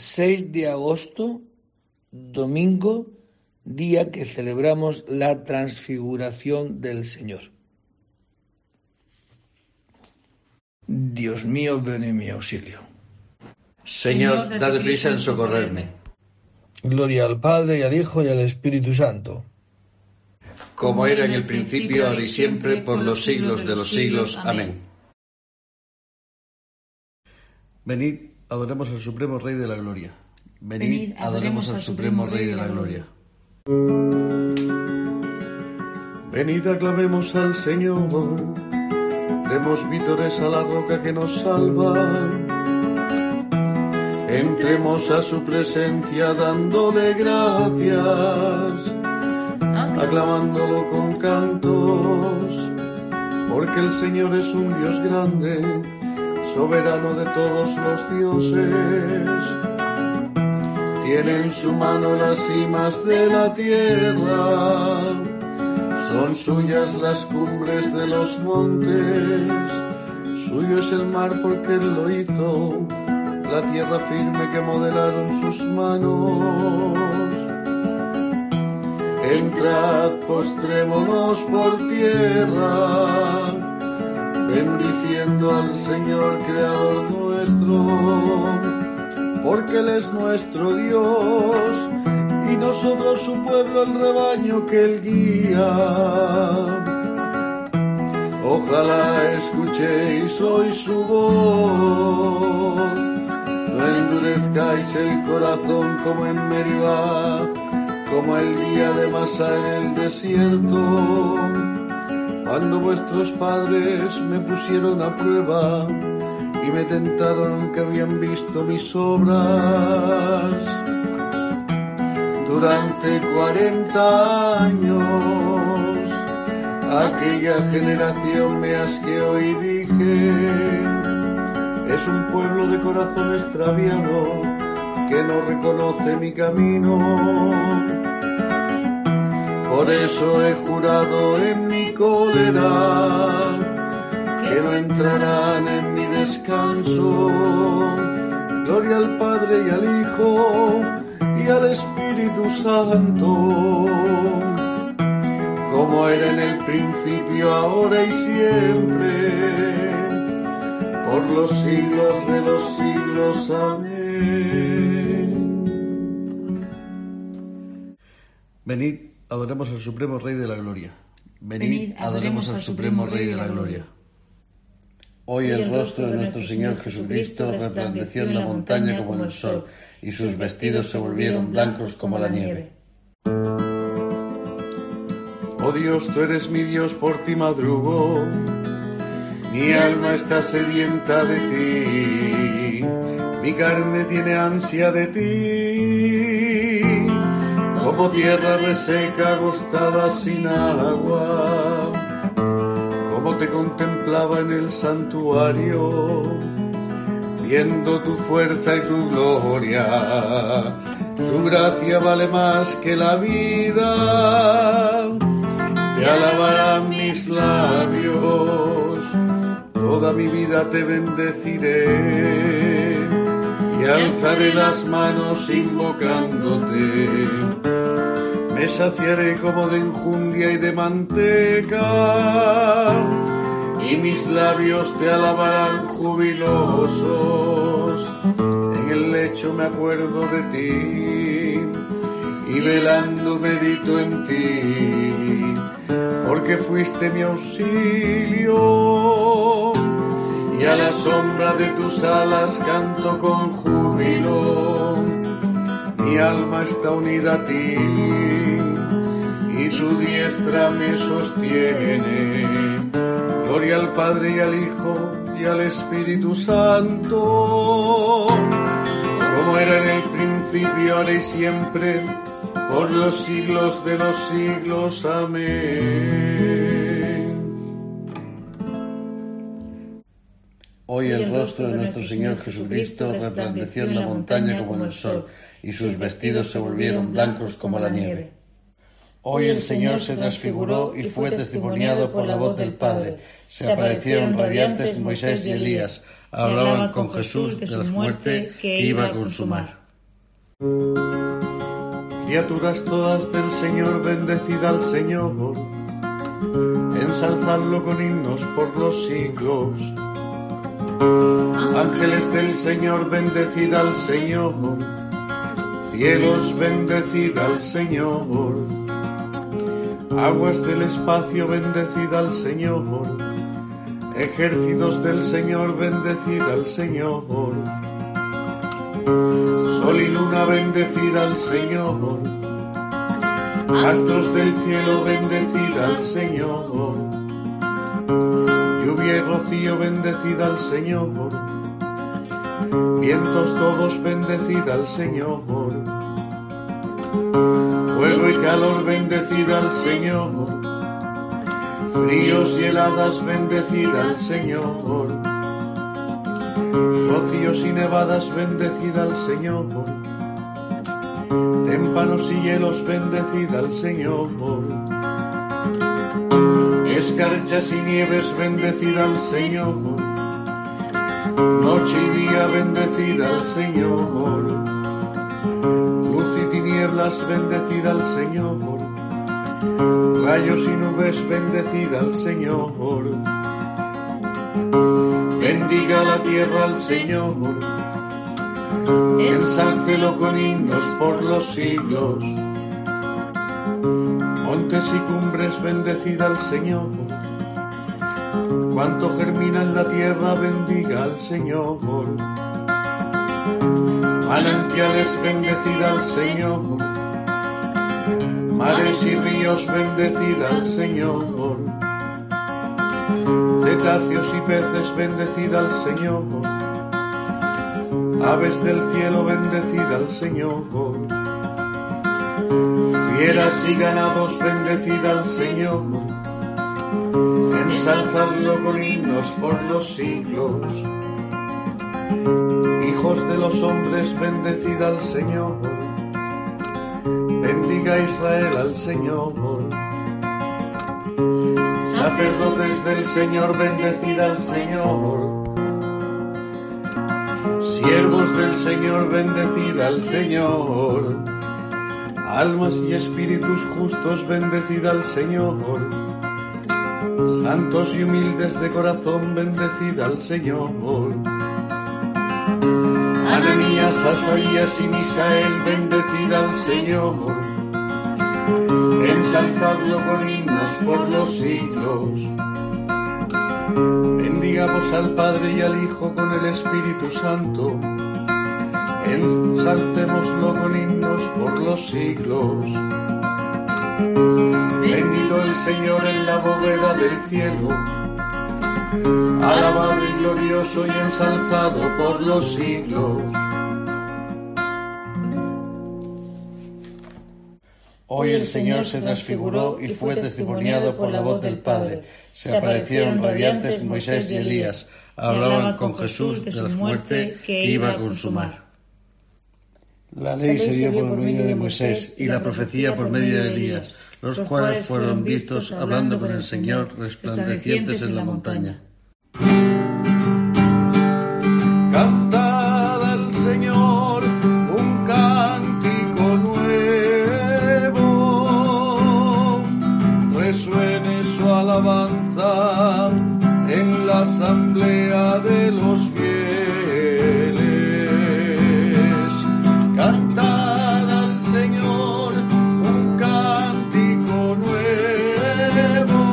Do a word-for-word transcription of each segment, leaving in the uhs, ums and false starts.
seis de agosto, domingo, día que celebramos la transfiguración del Señor. Dios mío, ven en mi auxilio. Señor, date prisa en socorrerme. Gloria al Padre, y al Hijo, y al Espíritu Santo. Como era en el principio, ahora y siempre, por los siglos de los siglos. Amén. Venid, adoremos al Supremo Rey de la Gloria. Venid, adoremos al Supremo Rey de la Gloria. Venid, aclamemos al Señor. Demos vítores a la roca que nos salva. Entremos a su presencia dándole gracias, aclamándolo con cantos, porque el Señor es un Dios grande, soberano de todos los dioses. Tiene en su mano las cimas de la tierra, son suyas las cumbres de los montes, suyo es el mar porque Él lo hizo, la tierra firme que modelaron sus manos. Entrad, postrémonos por tierra, bendiciendo al Señor Creador nuestro, porque Él es nuestro Dios, y nosotros su pueblo, el rebaño que Él guía. Ojalá escuchéis hoy su voz, no endurezcáis el corazón como en Meribá, como el día de Masá en el desierto, cuando vuestros padres me pusieron a prueba y me tentaron que habían visto mis obras. Durante cuarenta años aquella generación me asqueó y dije: es un pueblo de corazón extraviado que no reconoce mi camino. Por eso he jurado en mi cólera que no entrarán en mi descanso. Gloria al Padre y al Hijo y al Espíritu Santo, como era en el principio, ahora y siempre, por los siglos de los siglos. Amén. Venid, adoremos al Supremo Rey de la Gloria. Venid, adoremos al Supremo Rey de la Gloria. Hoy el rostro de nuestro Señor Jesucristo resplandeció en la montaña como el sol, y sus vestidos se volvieron blancos como la nieve. Oh Dios, tú eres mi Dios, por ti madrugo, mi alma está sedienta de ti, mi carne tiene ansia de ti, como tierra reseca, agostada sin agua, como te contemplaba en el santuario, viendo tu fuerza y tu gloria. Tu gracia vale más que la vida, te alabarán mis labios, toda mi vida te bendeciré y alzaré las manos invocándote. Me saciaré como de enjundia y de manteca, y mis labios te alabarán jubilosos. En el lecho me acuerdo de ti y velando medito en ti, porque fuiste mi auxilio, y a la sombra de tus alas canto con júbilo. Mi alma está unida a ti y tu diestra me sostiene. Gloria al Padre y al Hijo y al Espíritu Santo, como era en el principio, ahora y siempre, por los siglos de los siglos. Amén. Hoy el rostro de nuestro Señor Jesucristo resplandeció en la montaña como el sol, y sus vestidos se volvieron blancos como la nieve. Hoy el Señor se transfiguró y fue testimoniado por la voz del Padre. Se aparecieron radiantes Moisés y Elías. Hablaban con Jesús de la muerte que iba a consumar. Criaturas todas del Señor, bendecid al Señor, ensalzadlo con himnos por los siglos. Ángeles del Señor, bendecid al Señor, cielos, bendecid al Señor, aguas del espacio, bendecid al Señor, ejércitos del Señor, bendecid al Señor, sol y luna, bendecid al Señor, astros del cielo, bendecid al Señor, lluvia y rocío, bendecid al Señor, vientos todos, bendecid al Señor, fuego y calor, bendecid al Señor, fríos y heladas, bendecid al Señor, rocíos y nevadas, bendecid al Señor, témpanos y hielos, bendecid al Señor, escarchas y nieves, bendecid al Señor, noche y día, bendecid al Señor, luz y tinieblas, bendecid al Señor, rayos y nubes, bendecid al Señor, bendiga la tierra al Señor, ensálcelo con himnos por los siglos. Montes y cumbres, bendecid al Señor, cuanto germina en la tierra, bendiga al Señor. Manantiales, bendecid al Señor, mares y ríos, bendecid al Señor, cetáceos y peces, bendecid al Señor, aves del cielo, bendecid al Señor, fieras y ganados, bendecid al Señor, ensalzadlo con himnos por los siglos. Hijos de los hombres, bendecid al Señor, bendiga Israel al Señor. Sacerdotes del Señor, bendecid al Señor. Siervos del Señor, bendecid al Señor. Almas y espíritus justos, bendecid al Señor. Santos y humildes de corazón, bendecid al Señor. Ananías, Azarías y Misael, bendecid al Señor. Ensalzadlo con himnos por los siglos. Bendigamos al Padre y al Hijo con el Espíritu Santo. Ensalcémoslo con himnos por los siglos. Bendito el Señor en la bóveda del cielo, alabado y glorioso y ensalzado por los siglos. Hoy el Señor se transfiguró y fue testimoniado por la voz del Padre. Se aparecieron radiantes Moisés y Elías. Hablaban con Jesús de la muerte que iba a consumar. La ley se dio por medio de Moisés y la profecía por medio de Elías, los cuales fueron vistos hablando con el Señor resplandecientes en la montaña. Cantad al Señor un cántico nuevo, resuene su alabanza en la asamblea de los fieles. Cantad al Señor un cántico nuevo,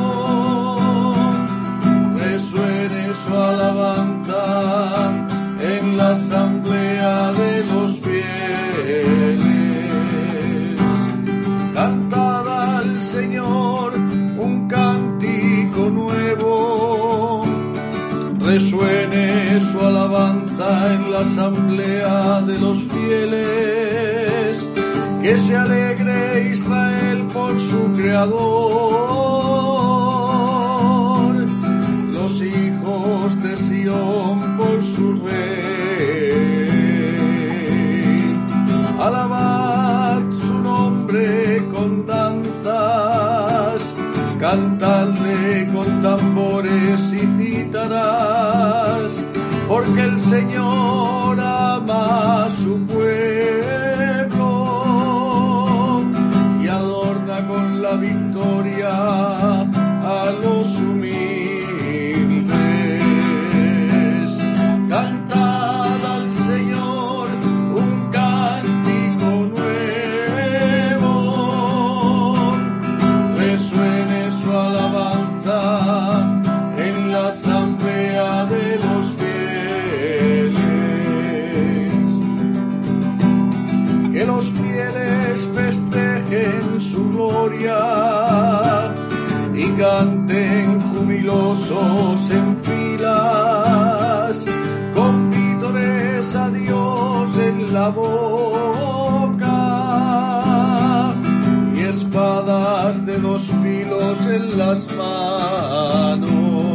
resuene su alabanza en la asamblea de los fieles. Cantad al Señor un cántico nuevo, resuene su alabanza en la asamblea de los fieles. Que se alegre Israel por su Creador, los hijos de Sión por su Rey. Alabad su nombre con danzas, cantadle con tambores y cítaras, porque el Señor ama a su pueblo la victoria a los humildes. Cantad al Señor un cántico nuevo, resuene su alabanza en la asamblea de los fieles. Que los fieles festejen su gloria y canten jubilosos en filas, con vítores a Dios en la boca y espadas de dos filos en las manos,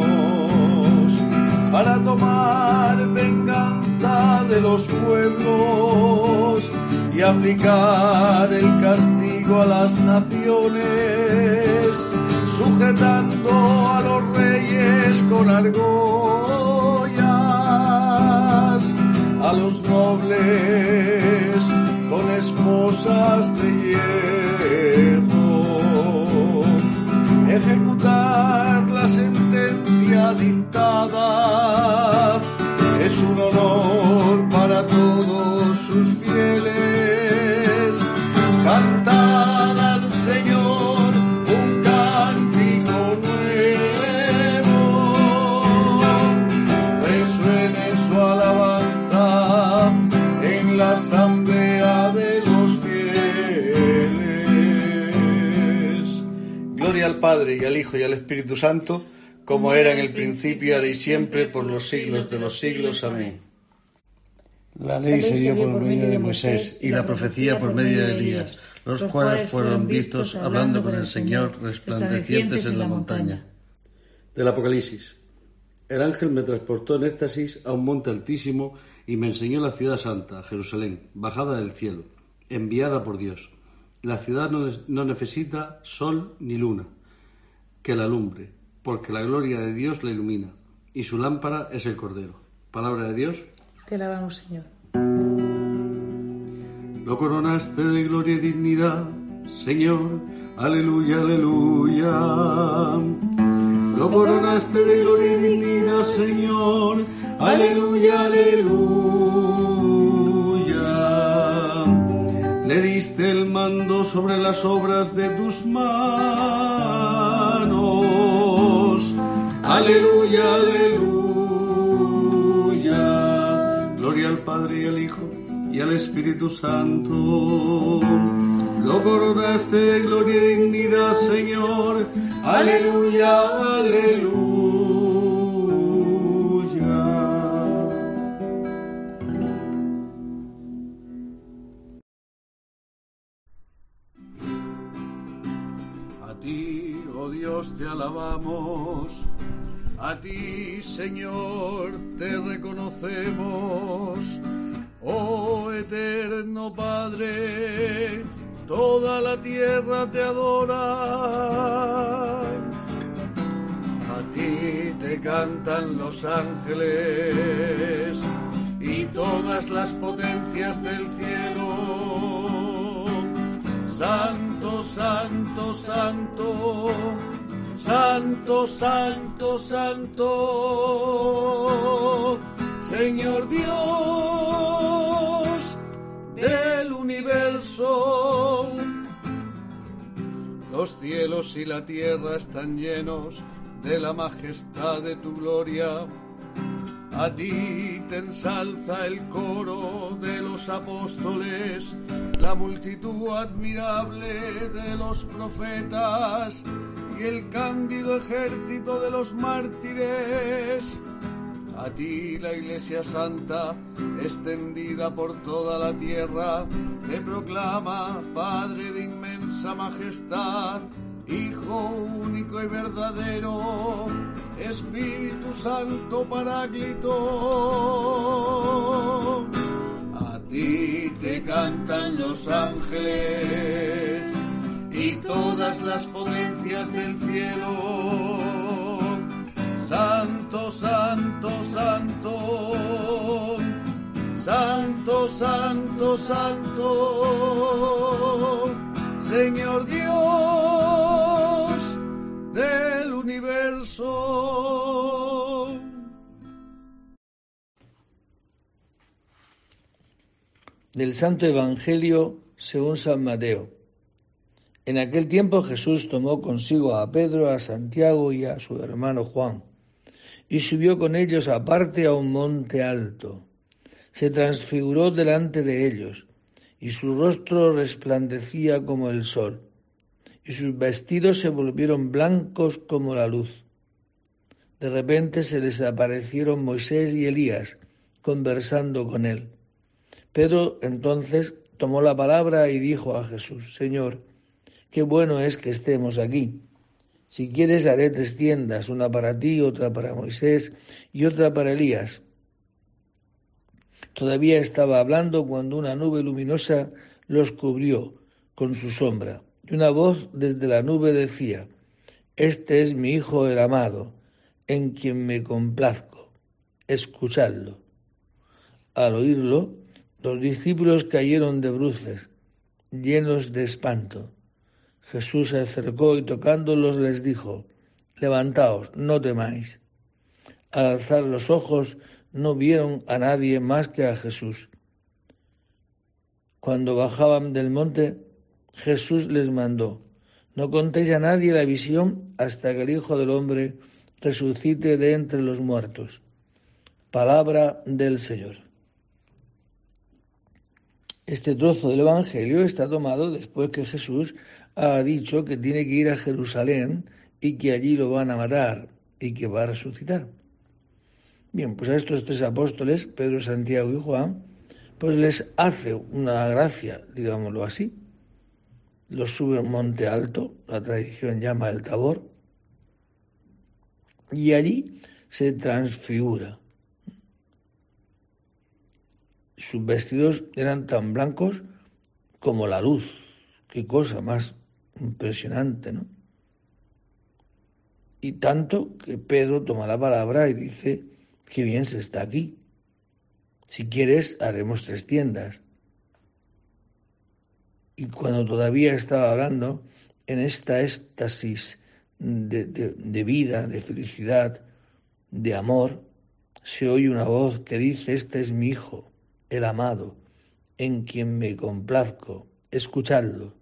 para tomar venganza de los pueblos y aplicar el castigo a las naciones, sujetando a los reyes con argollas, a los nobles con esposas de hierro, ejecutar la sentencia dictada es un honor para todos sus fieles. Cantad al Señor un cántico nuevo, resuene su alabanza en la asamblea de los fieles. Gloria al Padre, y al Hijo, y al Espíritu Santo, como era en el principio, ahora y siempre, por los siglos de los siglos. Amén. La ley se dio por medio de Moisés y la profecía por medio de Elías, los cuales fueron vistos hablando con el Señor, resplandecientes en la montaña. Del Apocalipsis. El ángel me transportó en éxtasis a un monte altísimo y me enseñó la ciudad santa, Jerusalén, bajada del cielo, enviada por Dios. La ciudad no, no necesita sol ni luna que la alumbre, porque la gloria de Dios la ilumina, y su lámpara es el Cordero. Palabra de Dios. Te alabamos, Señor. Lo coronaste de gloria y dignidad, Señor. Aleluya, aleluya. Lo coronaste de gloria y dignidad, Señor. Aleluya, aleluya. Le diste el mando sobre las obras de tus manos. Aleluya, aleluya. Gloria al Padre y al Hijo y al Espíritu Santo. Lo coronaste de gloria y dignidad, Señor. Aleluya, aleluya. A ti, oh Dios, te alabamos. A ti, Señor, te reconocemos. Oh eterno Padre, toda la tierra te adora. A ti te cantan los ángeles y todas las potencias del cielo. Santo, santo, santo, santo, santo, santo, Señor Dios del universo. Los cielos y la tierra están llenos de la majestad de tu gloria. A ti te ensalza el coro de los apóstoles, la multitud admirable de los profetas y el cándido ejército de los mártires. A ti la Iglesia Santa, extendida por toda la tierra, te proclama Padre de inmensa majestad, Hijo único y verdadero, Espíritu Santo Paráclito. A ti te cantan los ángeles y todas las potencias del cielo. Santo, santo, santo, santo, santo, santo, Señor Dios Del Santo Evangelio según San Mateo. En aquel tiempo Jesús tomó consigo a Pedro, a Santiago y a su hermano Juan, y subió con ellos aparte a un monte alto. Se transfiguró delante de ellos, y su rostro resplandecía como el sol, y sus vestidos se volvieron blancos como la luz. De repente se les aparecieron Moisés y Elías, conversando con él. Pedro entonces tomó la palabra y dijo a Jesús: Señor, qué bueno es que estemos aquí. Si quieres haré tres tiendas, una para ti, otra para Moisés y otra para Elías. Todavía estaba hablando cuando una nube luminosa los cubrió con su sombra, y una voz desde la nube decía: Este es mi Hijo el amado, en quien me complazco, escuchadlo. Al oírlo, los discípulos cayeron de bruces, llenos de espanto. Jesús se acercó y tocándolos les dijo: Levantaos, no temáis. Al alzar los ojos no vieron a nadie más que a Jesús. Cuando bajaban del monte, Jesús les mandó: No contéis a nadie la visión hasta que el Hijo del Hombre resucite de entre los muertos. Palabra del Señor. Este trozo del Evangelio está tomado después que Jesús ha dicho que tiene que ir a Jerusalén y que allí lo van a matar y que va a resucitar. Bien, pues a estos tres apóstoles, Pedro, Santiago y Juan, pues les hace una gracia, digámoslo así. Los sube a un monte alto, la tradición llama el Tabor, y allí se transfigura. Sus vestidos eran tan blancos como la luz. Qué cosa más impresionante, ¿no? Y tanto que Pedro toma la palabra y dice: qué bien se está aquí. Si quieres, haremos tres tiendas. Y cuando todavía estaba hablando, en esta éxtasis de, de, de vida, de felicidad, de amor, se oye una voz que dice: Este es mi Hijo, el amado, en quien me complazco, escuchadlo.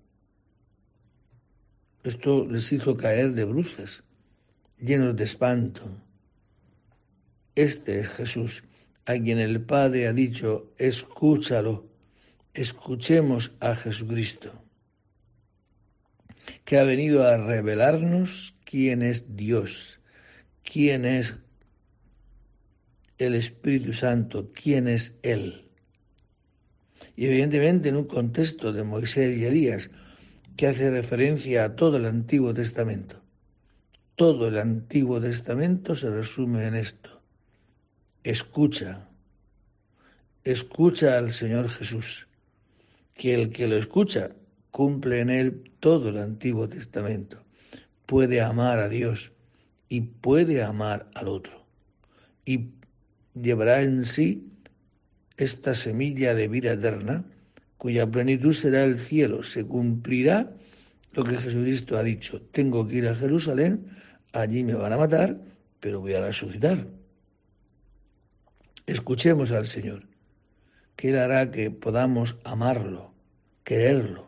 Esto les hizo caer de bruces, llenos de espanto. Este es Jesús, a quien el Padre ha dicho: escúchalo. Escuchemos a Jesucristo, que ha venido a revelarnos quién es Dios, quién es el Espíritu Santo, quién es Él. Y evidentemente en un contexto de Moisés y Elías, que hace referencia a todo el Antiguo Testamento. Todo el Antiguo Testamento se resume en esto: escucha, escucha al Señor Jesús, que el que lo escucha cumple en él todo el Antiguo Testamento. Puede amar a Dios y puede amar al otro, y llevará en sí esta semilla de vida eterna, cuya plenitud será el cielo. Se cumplirá lo que Jesucristo ha dicho: tengo que ir a Jerusalén, allí me van a matar, pero voy a resucitar. Escuchemos al Señor, que Él hará que podamos amarlo, quererlo,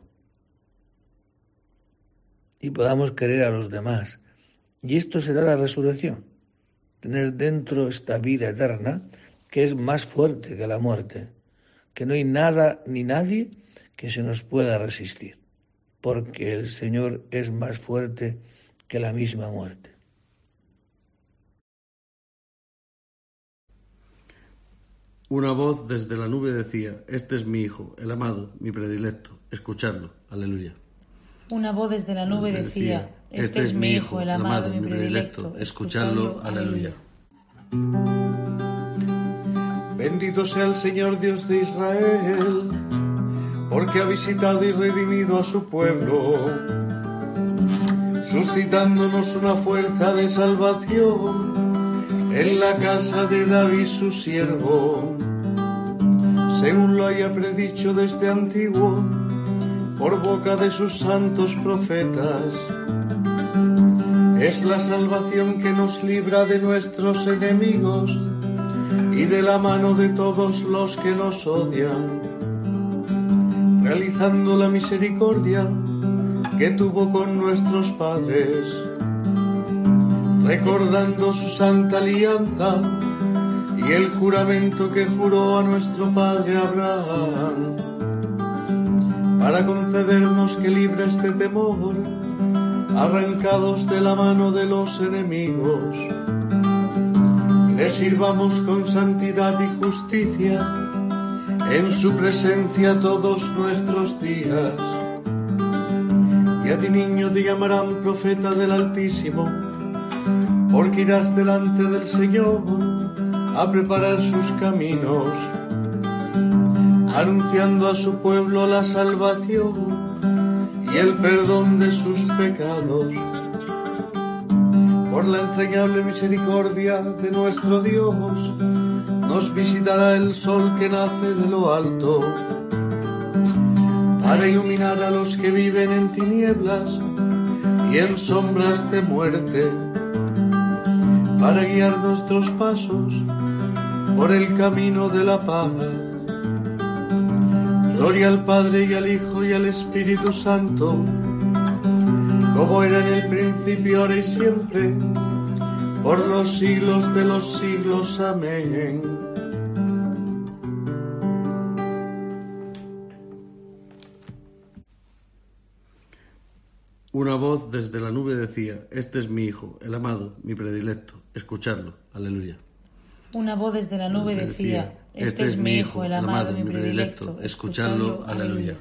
y podamos querer a los demás. Y esto será la resurrección, tener dentro esta vida eterna que es más fuerte que la muerte, que no hay nada ni nadie que se nos pueda resistir, porque el Señor es más fuerte que la misma muerte. Una voz desde la nube decía: Este es mi Hijo, el amado, mi predilecto, escuchadlo. Aleluya. Una voz desde la nube decía: Este es mi Hijo, el amado, mi predilecto, escuchadlo. Aleluya. Bendito sea el Señor Dios de Israel, porque ha visitado y redimido a su pueblo, suscitándonos una fuerza de salvación en la casa de David su siervo, según lo haya predicho desde antiguo por boca de sus santos profetas. Es la salvación que nos libra de nuestros enemigos y de la mano de todos los que nos odian, realizando la misericordia que tuvo con nuestros padres, recordando su santa alianza y el juramento que juró a nuestro padre Abraham, para concedernos que libres de temor, arrancados de la mano de los enemigos, le sirvamos con santidad y justicia en su presencia todos nuestros días. Y a ti, niño, te llamarán profeta del Altísimo, porque irás delante del Señor a preparar sus caminos, anunciando a su pueblo la salvación y el perdón de sus pecados. Por la entrañable misericordia de nuestro Dios, nos visitará el sol que nace de lo alto, para iluminar a los que viven en tinieblas y en sombras de muerte, para guiar nuestros pasos por el camino de la paz. Gloria al Padre y al Hijo y al Espíritu Santo, como era en el principio, ahora y siempre, por los siglos de los siglos. Amén. Una voz desde la nube decía: este es mi Hijo, el amado, mi predilecto, escuchadlo. Aleluya. Una voz desde la nube decía: este es mi Hijo, el amado, mi predilecto, escuchadlo. Aleluya.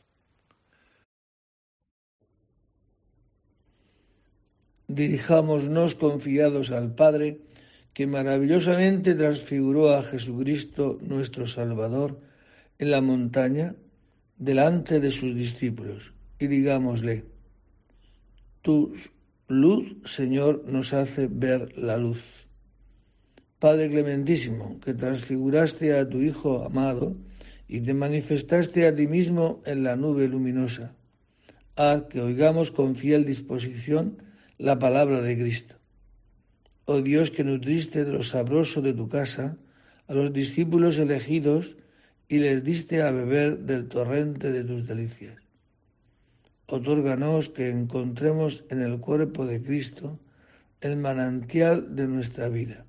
Dirijámonos confiados al Padre, que maravillosamente transfiguró a Jesucristo nuestro Salvador en la montaña delante de sus discípulos, y digámosle: tu luz, Señor, nos hace ver la luz. Padre clementísimo, que transfiguraste a tu Hijo amado y te manifestaste a ti mismo en la nube luminosa, haz que oigamos con fiel disposición la palabra de Cristo. Oh Dios, que nutriste de lo sabroso de tu casa a los discípulos elegidos y les diste a beber del torrente de tus delicias. Otórganos que encontremos en el cuerpo de Cristo el manantial de nuestra vida.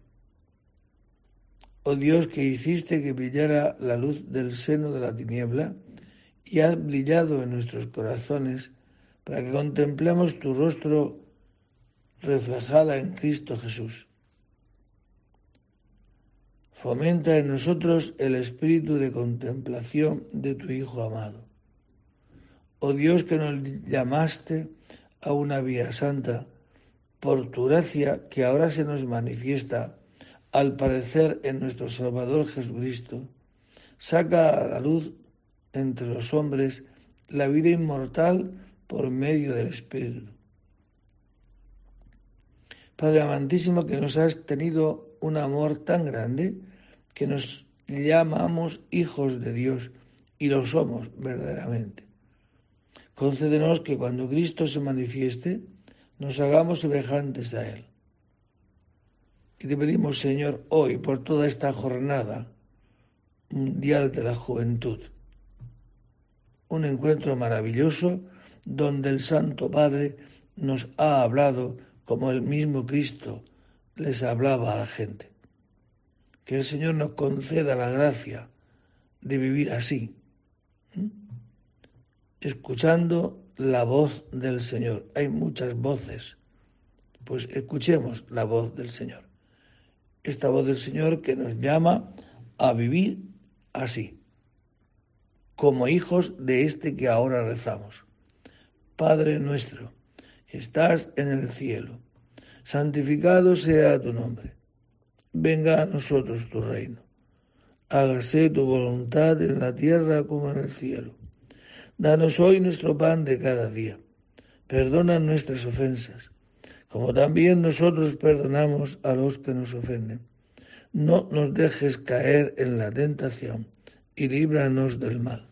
Oh Dios, que hiciste que brillara la luz del seno de la tiniebla y has brillado en nuestros corazones para que contemplemos tu rostro reflejada en Cristo Jesús. Fomenta en nosotros el espíritu de contemplación de tu Hijo amado. Oh Dios, que nos llamaste a una vía santa, por tu gracia que ahora se nos manifiesta al parecer en nuestro Salvador Jesucristo, saca a la luz entre los hombres la vida inmortal por medio del Espíritu. Padre amantísimo, que nos has tenido un amor tan grande que nos llamamos hijos de Dios y lo somos verdaderamente. Concédenos que cuando Cristo se manifieste nos hagamos semejantes a Él. Y te pedimos, Señor, hoy por toda esta jornada mundial de la juventud, un encuentro maravilloso donde el Santo Padre nos ha hablado como el mismo Cristo les hablaba a la gente. Que el Señor nos conceda la gracia de vivir así, ¿eh? escuchando la voz del Señor. Hay muchas voces, pues escuchemos la voz del Señor. Esta voz del Señor que nos llama a vivir así, como hijos de este que ahora rezamos. Padre nuestro, que estás en el cielo, santificado sea tu nombre. Venga a nosotros tu reino. Hágase tu voluntad en la tierra como en el cielo. Danos hoy nuestro pan de cada día. Perdona nuestras ofensas, como también nosotros perdonamos a los que nos ofenden. No nos dejes caer en la tentación y líbranos del mal.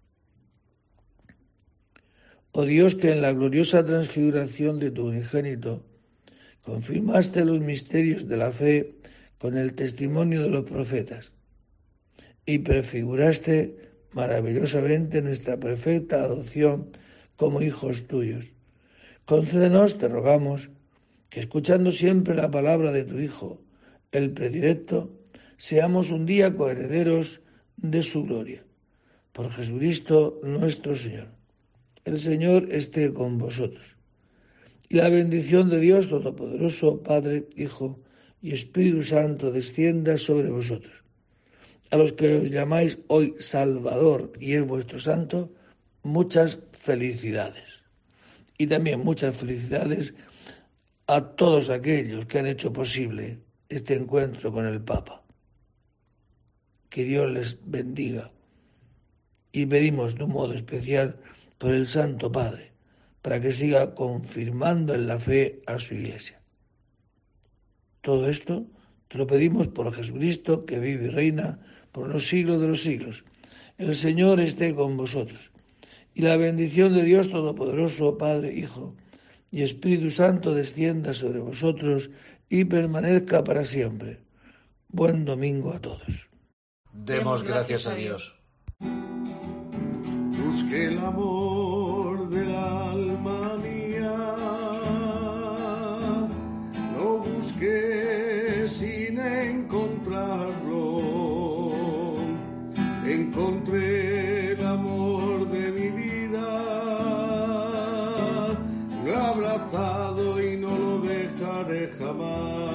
Oh Dios, que en la gloriosa transfiguración de tu unigénito confirmaste los misterios de la fe con el testimonio de los profetas y prefiguraste maravillosamente nuestra perfecta adopción como hijos tuyos. Concédenos, te rogamos, que escuchando siempre la palabra de tu Hijo, el predilecto, seamos un día coherederos de su gloria. Por Jesucristo nuestro Señor. El Señor esté con vosotros. Y la bendición de Dios Todopoderoso, Padre, Hijo y Espíritu Santo, descienda sobre vosotros. A los que os llamáis hoy Salvador y es vuestro Santo, muchas felicidades. Y también muchas felicidades a todos aquellos que han hecho posible este encuentro con el Papa. Que Dios les bendiga. Y pedimos de un modo especial por el Santo Padre, para que siga confirmando en la fe a su Iglesia. Todo esto te lo pedimos por Jesucristo, que vive y reina por los siglos de los siglos. El Señor esté con vosotros. Y la bendición de Dios Todopoderoso, Padre, Hijo y Espíritu Santo, descienda sobre vosotros y permanezca para siempre. Buen domingo a todos. Demos gracias a Dios. Busque el amor del alma mía, lo busqué sin encontrarlo, encontré el amor de mi vida, lo he abrazado y no lo dejaré jamás.